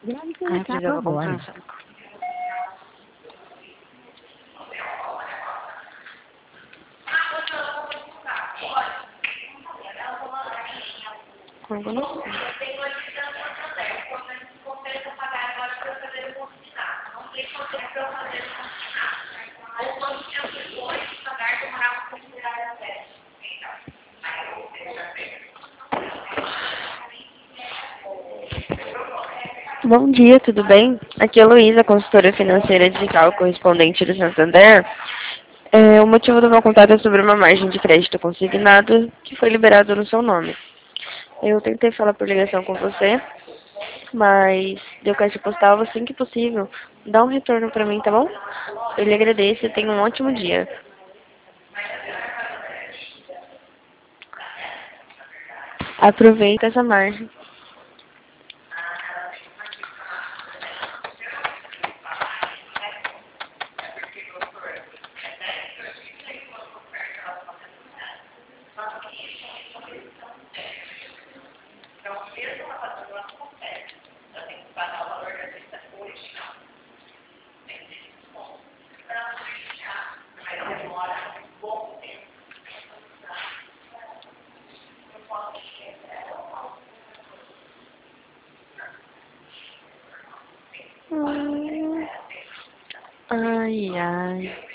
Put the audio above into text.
Ai, eu precisava comprar um saco. Como não sei. Bom dia, tudo bem? Aqui é a Luísa, consultora financeira digital correspondente do Santander. O motivo do meu contato é sobre uma margem de crédito consignado que foi liberado no seu nome. Eu tentei falar por ligação com você, mas deu caixa postal assim que possível. Dá um retorno pra mim, tá bom? Eu lhe agradeço e tenha um ótimo dia. Aproveita essa margem. Ai, ai.